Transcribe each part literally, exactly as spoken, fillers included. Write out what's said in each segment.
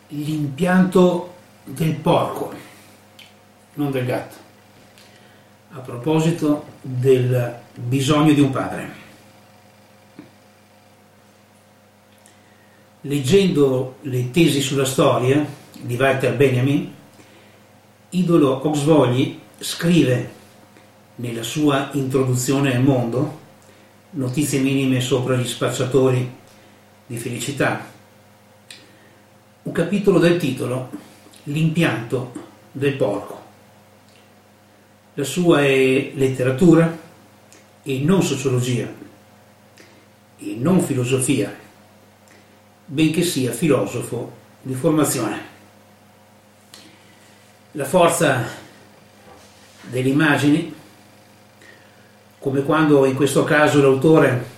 L'impianto del porco, non del gatto, a proposito del bisogno di un padre. Leggendo le tesi sulla storia di Walter Benjamin, Idolo Oxvogli scrive nella sua introduzione al mondo, notizie minime sopra gli spacciatori di felicità, un capitolo del titolo L'impianto del porco. La sua è letteratura e non sociologia e non filosofia, benché sia filosofo di formazione. La forza delle immagini, come quando in questo caso l'autore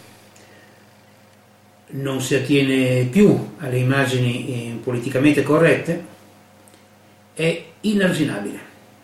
non si attiene più alle immagini politicamente corrette, è inarginabile.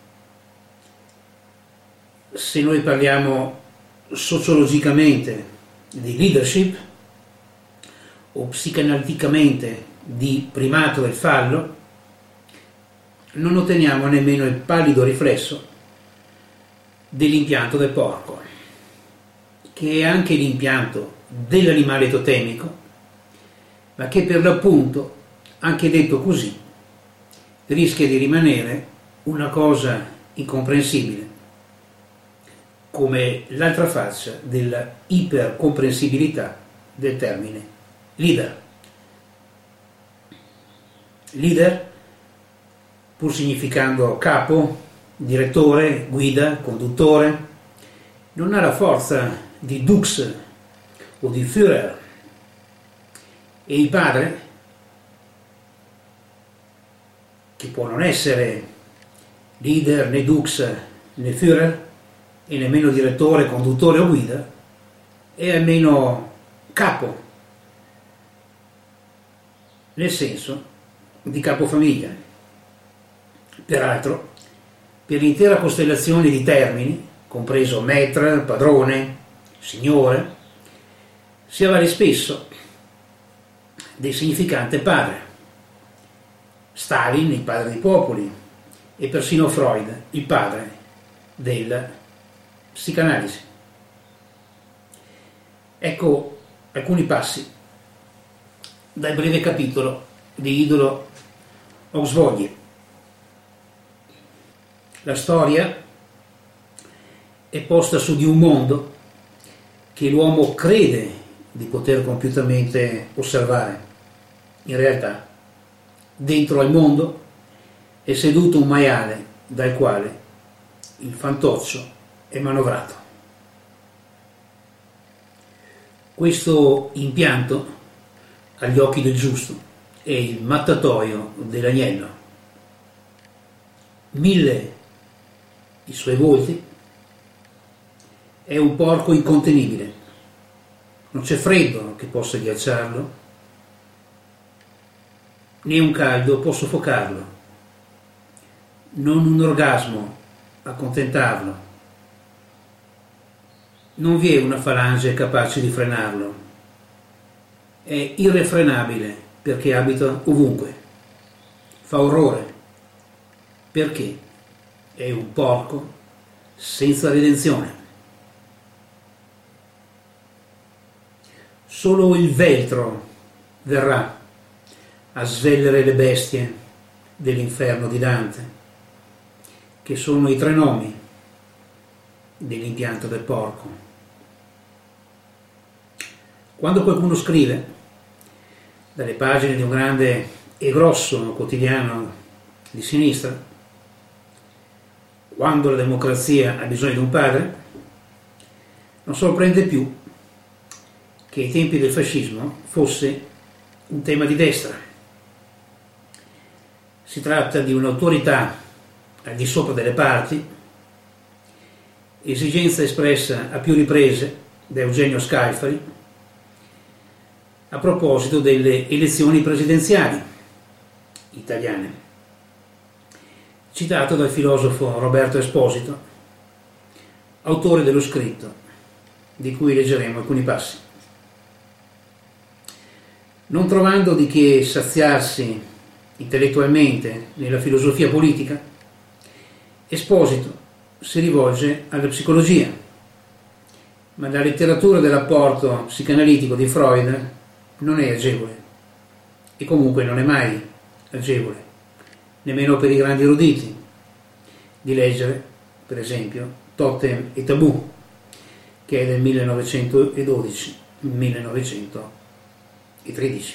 Se noi parliamo sociologicamente di leadership o psicanaliticamente di primato del fallo, non otteniamo nemmeno il pallido riflesso dell'impianto del porco, che è anche l'impianto dell'animale totemico, ma che per l'appunto, anche detto così, rischia di rimanere una cosa incomprensibile, come l'altra faccia della ipercomprensibilità del termine leader. Leader, pur significando capo, direttore, guida, conduttore, non ha la forza di Dux o di Führer, e il padre, che può non essere leader né Dux né Führer e nemmeno direttore, conduttore o guida, è almeno capo, nel senso di capofamiglia. Peraltro, per l'intera costellazione di termini, compreso maître, padrone, signore, si avvale spesso del significante padre. Stalin, il padre dei popoli, e persino Freud, il padre della psicanalisi. Ecco alcuni passi dal breve capitolo di Idolo Oxvogli. La storia è posta su di un mondo che l'uomo crede di poter compiutamente osservare. In realtà, dentro al mondo è seduto un maiale dal quale il fantoccio è manovrato. Questo impianto, agli occhi del giusto, è il mattatoio dell'agnello. Mille i suoi volti, è un porco incontenibile. Non c'è freddo che possa ghiacciarlo, né un caldo può soffocarlo, non un orgasmo accontentarlo. Non vi è una falange capace di frenarlo. È irrefrenabile perché abita ovunque. Fa orrore perché è un porco senza redenzione. Solo il veltro verrà a svellere le bestie dell'inferno di Dante, che sono i tre nomi dell'impianto del porco. Quando qualcuno scrive dalle pagine di un grande e grosso quotidiano di sinistra, quando la democrazia ha bisogno di un padre, non sorprende più che ai tempi del fascismo fosse un tema di destra. Si tratta di un'autorità al di sopra delle parti, esigenza espressa a più riprese da Eugenio Scalfari a proposito delle elezioni presidenziali italiane, citato dal filosofo Roberto Esposito, autore dello scritto di cui leggeremo alcuni passi. Non trovando di che saziarsi intellettualmente nella filosofia politica, Esposito si rivolge alla psicologia, ma la letteratura dell'apporto psicanalitico di Freud non è agevole, e comunque non è mai agevole, nemmeno per i grandi eruditi, di leggere, per esempio, Totem e Tabù, che è del millenovecentododici millenovecentotredici.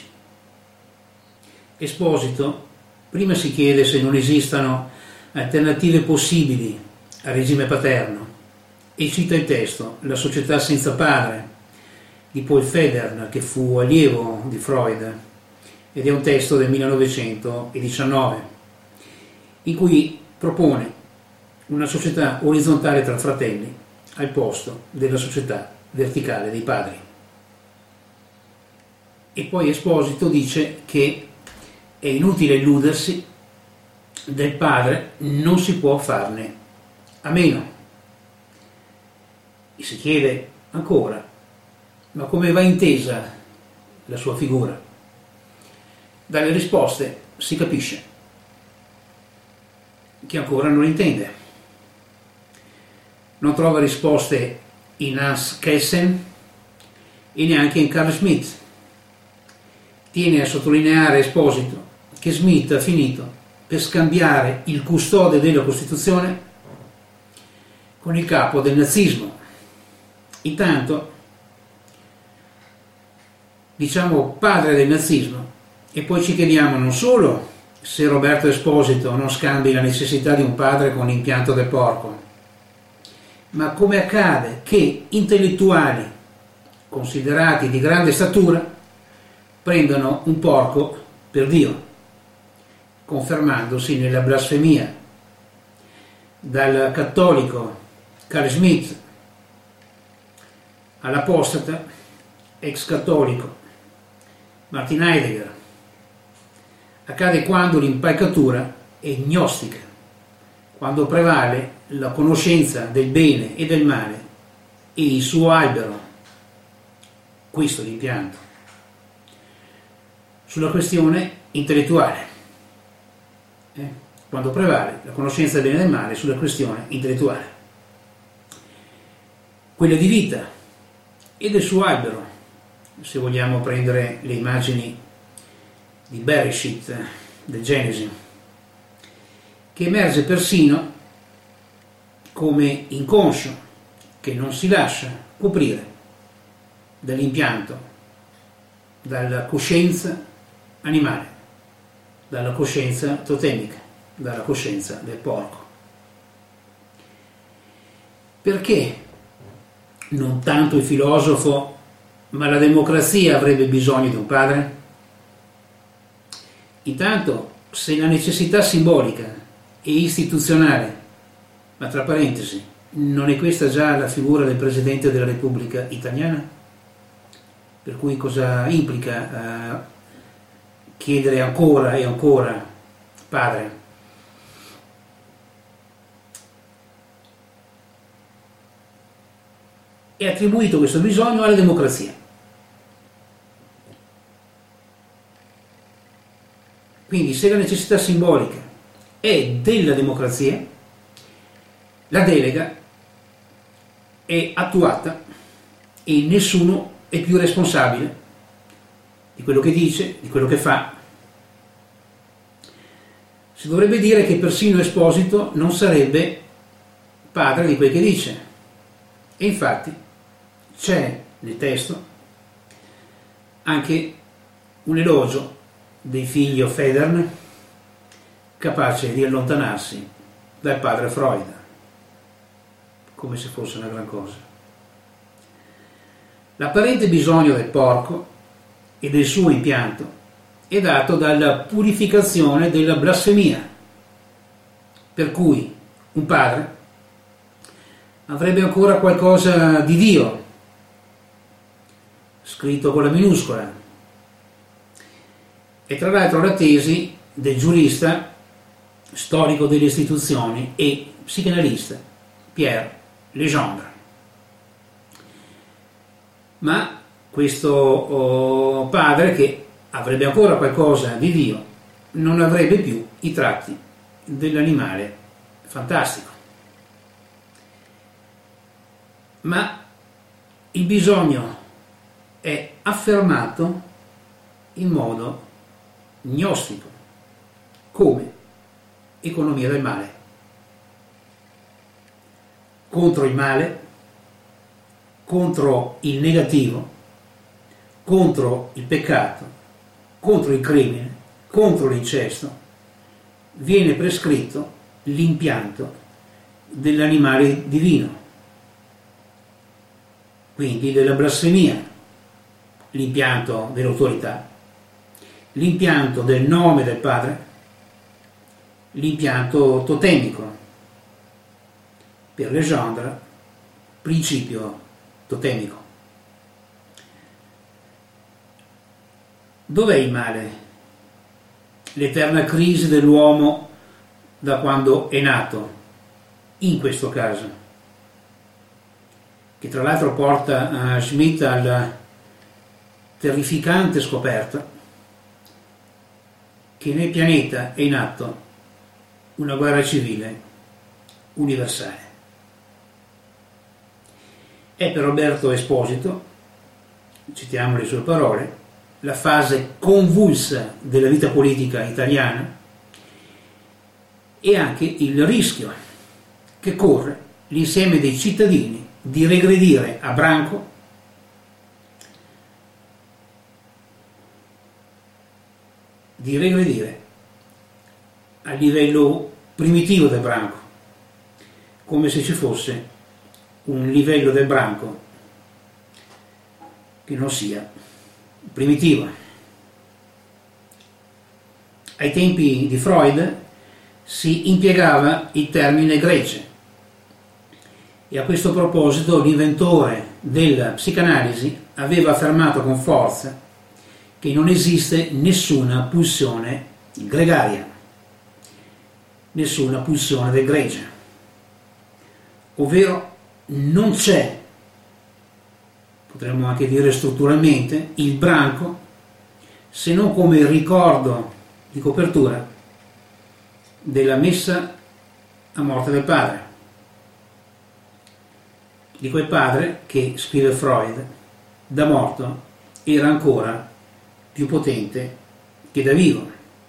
Esposito prima si chiede se non esistano alternative possibili al regime paterno e cita il testo La società senza padre di Paul Federn, che fu allievo di Freud, ed è un testo del millenovecentodiciannove, in cui propone una società orizzontale tra fratelli al posto della società verticale dei padri. E poi Esposito dice che è inutile illudersi, del padre non si può farne a meno. E si chiede ancora, ma come va intesa la sua figura? Dalle risposte si capisce che ancora non intende. Non trova risposte in Hans Kelsen e neanche in Carl Schmitt. Tiene a sottolineare Esposito che Schmitt ha finito per scambiare il custode della Costituzione con il capo del nazismo. Intanto, diciamo padre del nazismo, e poi ci chiediamo non solo se Roberto Esposito non scambi la necessità di un padre con l'impianto del porco, ma come accade che intellettuali considerati di grande statura prendono un porco per Dio, confermandosi nella blasfemia. Dal cattolico Carl Schmitt all'apostata ex cattolico Martin Heidegger. Accade quando l'impalcatura è gnostica, quando prevale la conoscenza del bene e del male e il suo albero, questo è l'impianto, sulla questione intellettuale. Eh? Quando prevale la conoscenza del bene e del male sulla questione intellettuale, quella di vita e del suo albero, se vogliamo prendere le immagini di Bereshit, del Genesi, che emerge persino come inconscio che non si lascia coprire dall'impianto, dalla coscienza animale, dalla coscienza totemica, dalla coscienza del porco. Perché non tanto il filosofo, ma la democrazia avrebbe bisogno di un padre? Intanto, se la necessità simbolica e istituzionale, ma tra parentesi, non è questa già la figura del Presidente della Repubblica Italiana? Per cui cosa implica uh, chiedere ancora e ancora padre? È attribuito questo bisogno alla democrazia. Quindi se la necessità simbolica è della democrazia, la delega è attuata e nessuno è più responsabile di quello che dice, di quello che fa. Si dovrebbe dire che persino Esposito non sarebbe padre di quel che dice. E infatti c'è nel testo anche un elogio dei figli Federn capace di allontanarsi dal padre Freud, come se fosse una gran cosa. L'apparente bisogno del porco e del suo impianto è dato dalla purificazione della blasfemia, per cui un padre avrebbe ancora qualcosa di Dio, scritto con la minuscola. E tra l'altro la tesi del giurista, storico delle istituzioni e psicanalista Pierre Legendre. Ma questo oh, padre, che avrebbe ancora qualcosa di Dio, non avrebbe più i tratti dell'animale fantastico. Ma il bisogno è affermato in modo gnostico, come economia del male. Contro il male, contro il negativo, contro il peccato, contro il crimine, contro l'incesto, viene prescritto l'impianto dell'animale divino, quindi della blasfemia, l'impianto dell'autorità, l'impianto del nome del Padre, l'impianto totemico, per Legendre, principio totemico. Dov'è il male? L'eterna crisi dell'uomo da quando è nato, in questo caso, che tra l'altro porta uh, Schmitt alla terrificante scoperta che nel pianeta è in atto una guerra civile universale. È per Roberto Esposito, citiamo le sue parole, la fase convulsa della vita politica italiana e anche il rischio che corre l'insieme dei cittadini di regredire a branco di regredire a livello primitivo del branco, come se ci fosse un livello del branco che non sia primitivo. Ai tempi di Freud si impiegava il termine gregge e a questo proposito l'inventore della psicanalisi aveva affermato con forza che non esiste nessuna pulsione gregaria, nessuna pulsione del gregge, ovvero non c'è, potremmo anche dire strutturalmente, il branco se non come ricordo di copertura della messa a morte del padre, di quel padre che, scrive Freud, da morto era ancora più potente che da vivo.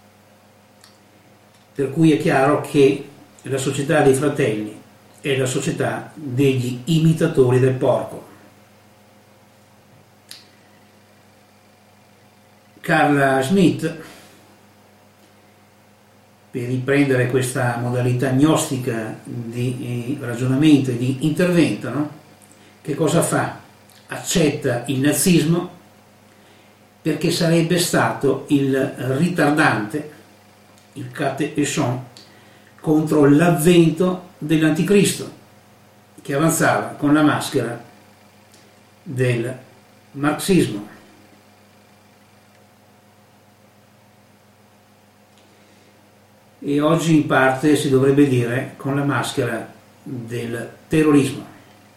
Per cui è chiaro che la società dei fratelli è la società degli imitatori del porco. Carl Schmitt, per riprendere questa modalità gnostica di ragionamento e di intervento, no? Che cosa fa? Accetta il nazismo perché sarebbe stato il ritardante, il catéchon, contro l'avvento dell'anticristo che avanzava con la maschera del marxismo. E oggi in parte si dovrebbe dire con la maschera del terrorismo.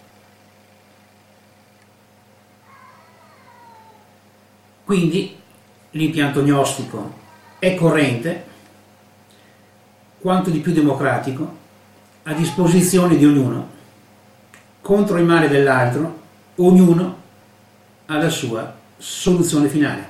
Quindi l'impianto gnostico è corrente, quanto di più democratico, a disposizione di ognuno, contro il male dell'altro, ognuno ha la sua soluzione finale.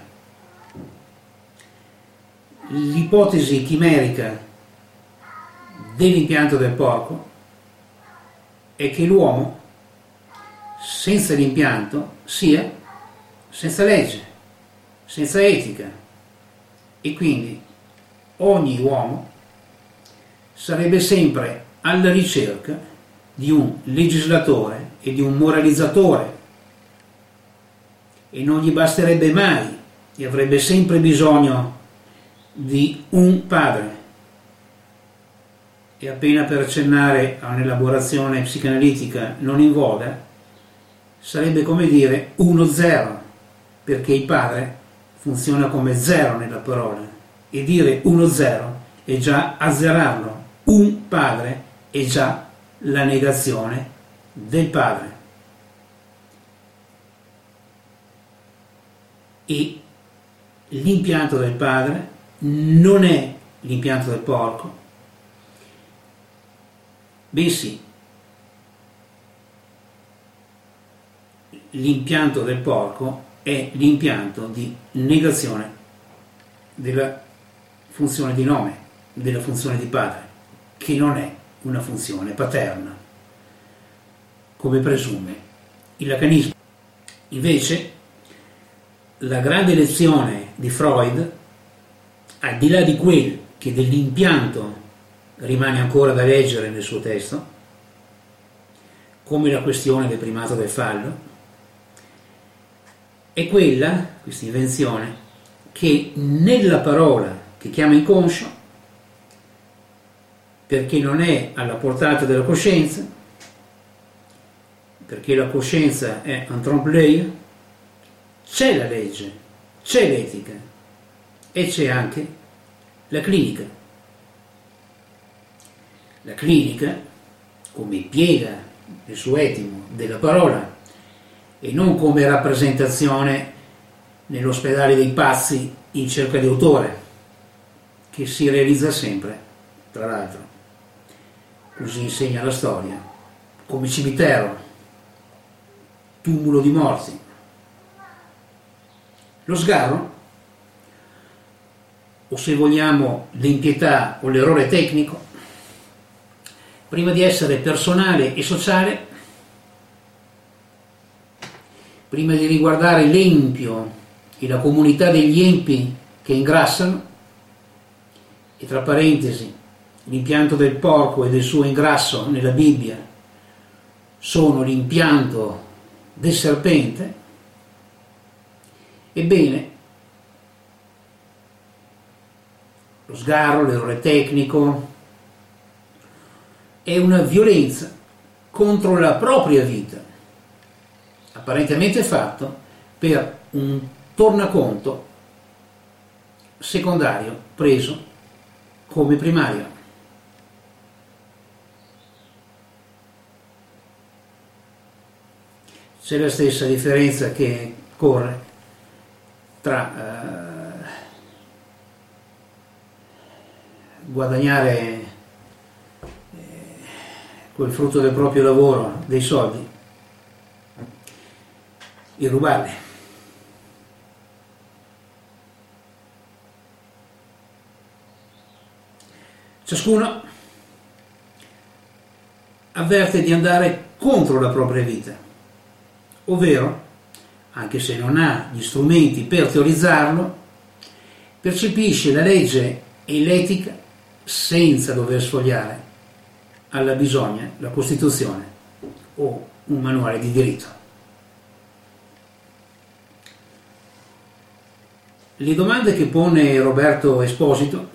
L'ipotesi chimerica dell'impianto del porco è che l'uomo senza l'impianto sia senza legge, senza etica, e quindi ogni uomo sarebbe sempre alla ricerca di un legislatore e di un moralizzatore e non gli basterebbe mai e avrebbe sempre bisogno di un padre. E appena per accennare a un'elaborazione psicanalitica non in voga, sarebbe come dire uno zero, perché il padre funziona come zero nella parola e dire uno zero è già azzerarlo. Un padre è già la negazione del padre. E l'impianto del padre non è l'impianto del porco, bensì l'impianto del porco è l'impianto di negazione della funzione di nome, della funzione di padre, che non è una funzione paterna, come presume il lacanismo. Invece, la grande lezione di Freud, al di là di quel che dell'impianto rimane ancora da leggere nel suo testo, come la questione del primato del fallo, è quella, questa invenzione, che nella parola che chiama inconscio, perché non è alla portata della coscienza, perché la coscienza è un trompe-l'œil, c'è la legge, c'è l'etica e c'è anche la clinica. La clinica, come piega il suo etimo della parola, e non come rappresentazione nell'ospedale dei pazzi in cerca di autore, che si realizza sempre, tra l'altro, così insegna la storia, come cimitero, tumulo di morti. Lo sgarro, o se vogliamo l'impietà o l'errore tecnico, prima di essere personale e sociale, prima di riguardare l'empio e la comunità degli empi che ingrassano, e tra parentesi l'impianto del porco e del suo ingrasso nella Bibbia sono l'impianto del serpente, ebbene lo sgarro, l'errore tecnico è una violenza contro la propria vita, apparentemente fatto per un tornaconto secondario preso come primario. C'è la stessa differenza che corre tra eh, guadagnare eh, quel frutto del proprio lavoro, dei soldi, e rubarli. Ciascuno avverte di andare contro la propria vita, ovvero, anche se non ha gli strumenti per teorizzarlo, percepisce la legge e l'etica senza dover sfogliare alla bisogna la Costituzione o un manuale di diritto. Le domande che pone Roberto Esposito,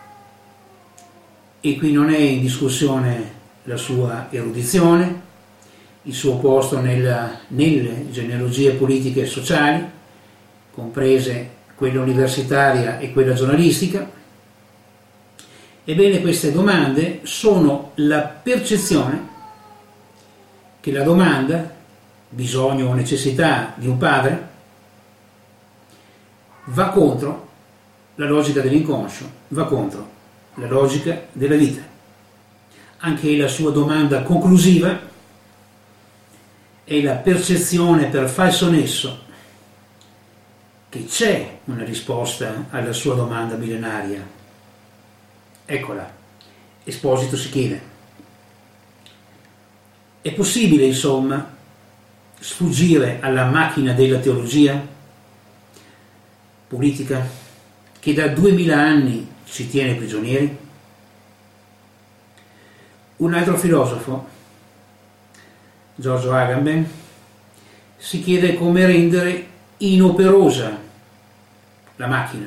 e qui non è in discussione la sua erudizione, il suo posto nella, nelle genealogie politiche e sociali, comprese quella universitaria e quella giornalistica, ebbene queste domande sono la percezione che la domanda, bisogno o necessità di un padre, va contro la logica dell'inconscio, va contro la logica della vita. Anche la sua domanda conclusiva è la percezione per falso nesso che c'è una risposta alla sua domanda millenaria. Eccola. Esposito si chiede: è possibile, insomma, sfuggire alla macchina della teologia politica che da duemila anni ci tiene prigionieri? Un altro filosofo, Giorgio Agamben, si chiede come rendere inoperosa la macchina.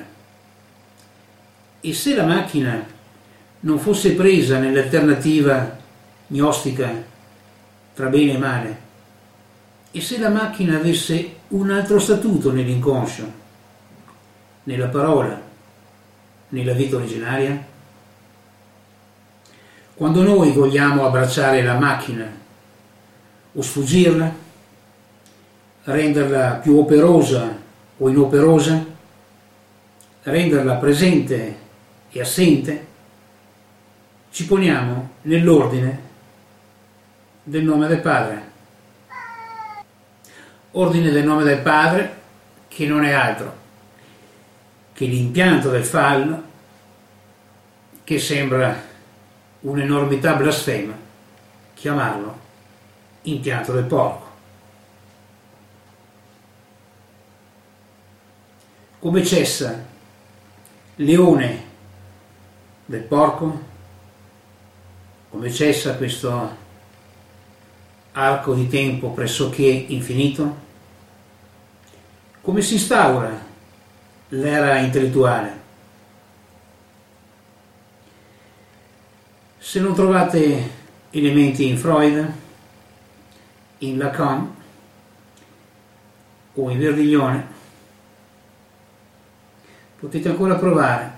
E se la macchina non fosse presa nell'alternativa gnostica tra bene e male, e se la macchina avesse un altro statuto nell'inconscio, nella parola, nella vita originaria? Quando noi vogliamo abbracciare la macchina o sfuggirla, renderla più operosa o inoperosa, renderla presente e assente, ci poniamo nell'ordine del nome del Padre. Ordine del nome del Padre che non è altro che l'impianto del fallo, che sembra un'enormità blasfema chiamarlo impianto del porco. Come cessa leone del porco, come cessa questo arco di tempo pressoché infinito, come si instaura l'era intellettuale. Se non trovate elementi in Freud, in Lacan o in Verdiglione, potete ancora provare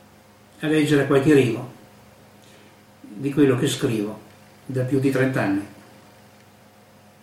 a leggere qualche rigo di quello che scrivo da più di trent'anni.